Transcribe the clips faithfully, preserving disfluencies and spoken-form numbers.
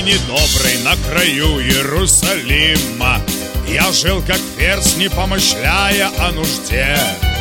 недобрый на краю Иерусалима я жил как перс, не помышляя о нужде,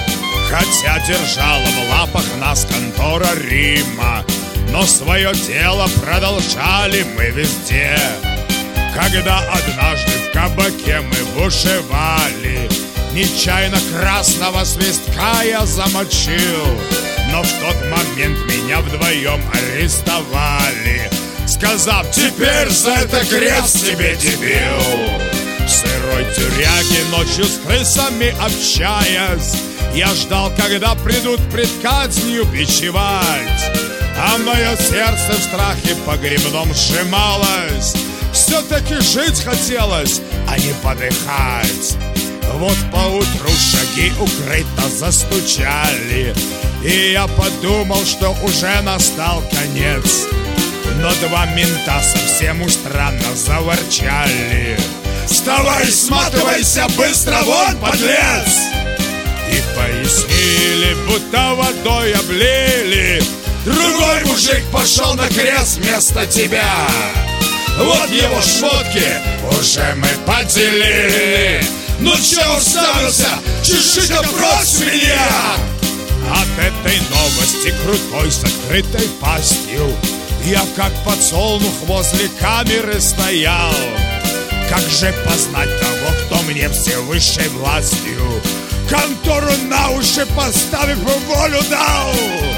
хотя держала в лапах нас контора Рима, но свое дело продолжали мы везде. Когда однажды в кабаке мы бушевали, нечаянно красного свистка я замочил, но в тот момент меня вдвоем арестовали, сказав: теперь за это крест тебе, дебил. В сырой тюряге ночью с крысами общаясь, я ждал, когда придут пред казнью бичевать, а мое сердце в страхе погребном сжималось. Все-таки жить хотелось, а не подыхать. Вот поутру шаги укрыто застучали, и я подумал, что уже настал конец. Но два мента совсем уж странно заворчали: вставай, сматывайся быстро вон, подлец! И пояснили, будто водой облили: другой мужик пошел на крест вместо тебя. Вот его шмотки уже мы поделили. Ну че уставился, чеши-ка прочь меня! От этой новости крутой с открытой пастью я как подсолнух возле камеры стоял. Как же познать того, кто мне всевысшей властью контору на уши поставив волю дал?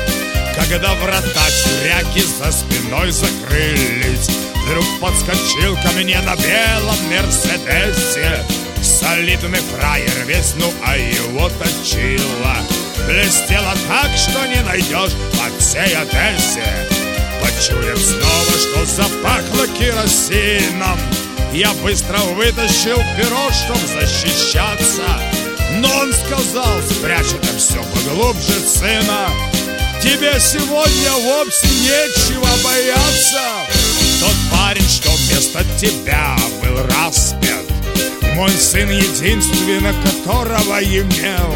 Когда врата тюряги за спиной закрылись, вдруг подскочил ко мне на белом мерседесе солидный фраер весь, ну а его точило блестело так, что не найдешь по всей Одессе. Почуяв снова, что запахло керосином, я быстро вытащил перо, чтоб защищаться. Но он сказал: спрячь это все поглубже, сына, тебе сегодня вовсе нечего бояться. Тот парень, что вместо тебя был распят, мой сын, единственный, которого имел.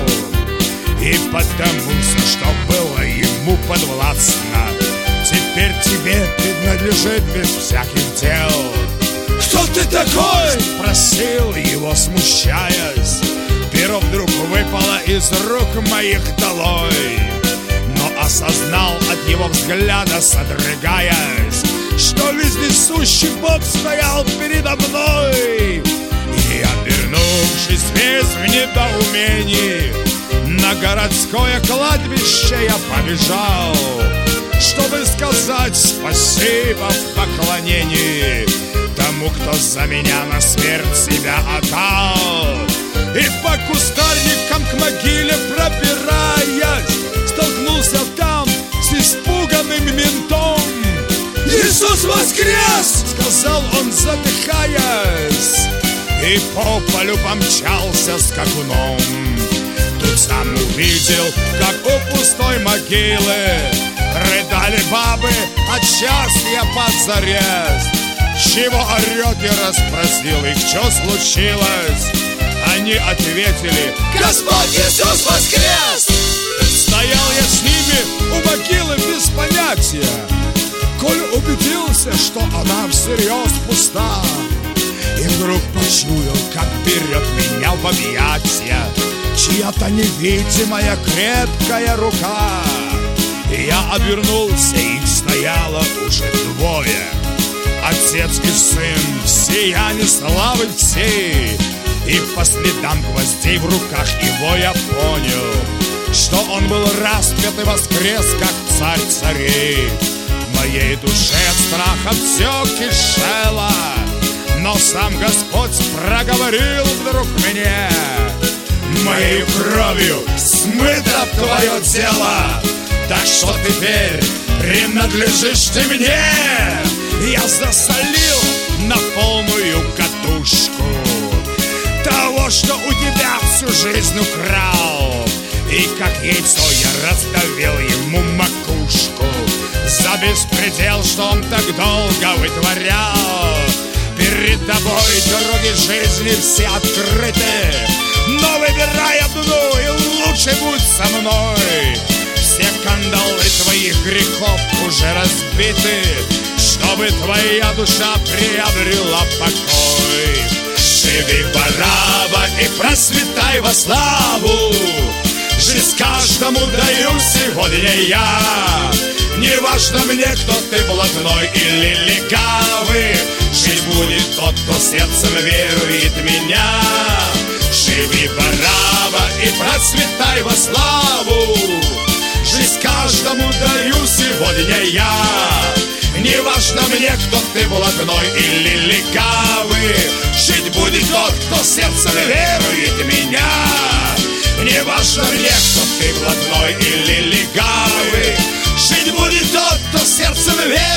И потому все, что было ему подвластно, теперь тебе принадлежит без всяких дел. Кто ты такой? Спросил его, смущаясь. Перо вдруг выпало из рук моих долой, но осознал от его взгляда, содрогаясь, что вездесущий Бог стоял передо мной. И, обернувшись весь в недоумении, на городское кладбище я побежал, чтобы сказать спасибо в поклонении тому, кто за меня на смерть себя отдал. И по кустарникам к могиле пробираясь, столкнулся там с испуганным ментом. «Иисус воскрес!» — сказал он, задыхаясь, и по полю помчался скакуном. Тут сам увидел, как у пустой могилы рыдали бабы от счастья позарез. Чего орете, расспросил их, что случилось? Они ответили: Господь Иисус воскрес! Стоял я с ними у могилы без понятия, коль убедился, что она всерьез пуста. И вдруг почуял, как берет меня в объятия чья-то невидимая крепкая рука. Я обернулся, их стояло уже двое, отец и сын в сиянии славы всей. И по следам гвоздей в руках его я понял, что он был распят и воскрес, как царь царей. В моей душе от страха все кишело, но сам Господь проговорил вдруг мне: моей кровью смыто твое тело, так что теперь принадлежишь ты мне. Я засолил на полную катушку того, что у тебя всю жизнь украл. И как яйцо я раздавил ему макушку за беспредел, что он так долго вытворял. Перед тобой дороги жизни все открыты, но выбирай одну и лучше будь со мной. Все кандалы твоих грехов уже разбиты. Что чтобы твоя душа приобрела покой. Живи, бараба, и процветай во славу. Жизнь каждому даю сегодня я. Не важно мне, кто ты, блатной или легавый. Жить будет тот, кто сердцем верует в меня. Живи, бараба, и процветай во славу. Жизнь каждому даю сегодня я. Не важно мне, кто ты, блатной или легавый. Жить будет тот, кто сердцем верует в меня. Не важно мне, кто ты, блатной или легавый. Жить будет тот, кто сердцем верует.